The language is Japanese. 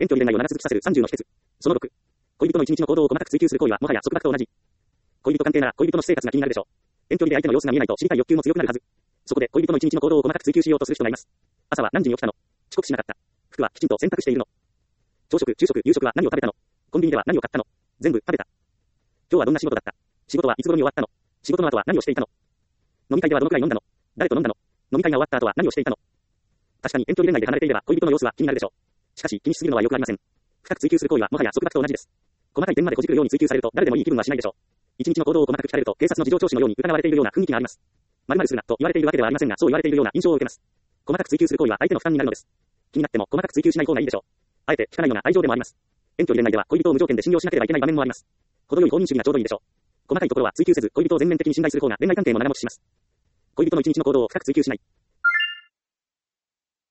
遠距離恋愛を長続きさせる30の秘訣。その6。恋人の一日の行動を細かく追求する行為はもはや束縛と同じ。恋人関係なら恋人の私生活が気になるでしょう。遠距離で相手の様子が見えないと知りたい欲求も強くなるはず。そこで恋人の一日の行動を細かく追求しようとする人がいます。朝は何時に起きたの？遅刻しなかった。服はきちんと洗濯しているの？朝食、昼食、夕食は何を食べたの？コンビニでは何を買ったの？全部食べた。今日はどんな仕事だった？仕事はいつ頃に終わったの？仕事の後は何をしていたの？飲み会ではどのくらい飲んだの？誰と飲んだの？飲み会が終わった後は何をしていたの？確かに遠距離恋愛で離れていれば恋人の様子は気になるでしょう。しかし気にしすぎるのは良くありません。深く追求する行為はもはや束縛と同じです。細かい点までこじくるように追求されると誰でもいい気分はしないでしょう。一日の行動を細かく聞かれると警察の事情聴取のように疑われているような雰囲気があります。〇〇するなと言われているわけではありませんが、そう言われているような印象を受けます。細かく追求する行為は相手の負担になるのです。気になっても細かく追求しない方がいいでしょう。あえて聞かないのが愛情でもあります。遠距離恋愛では恋人を無条件で信用しなければいけない場面もあります。程よい放任主義がちょうどいいでしょう。細かいところは追求せず恋人を全面的に信頼する方が恋愛関係も長持ちします。恋人の一日の行動を深く追求しない。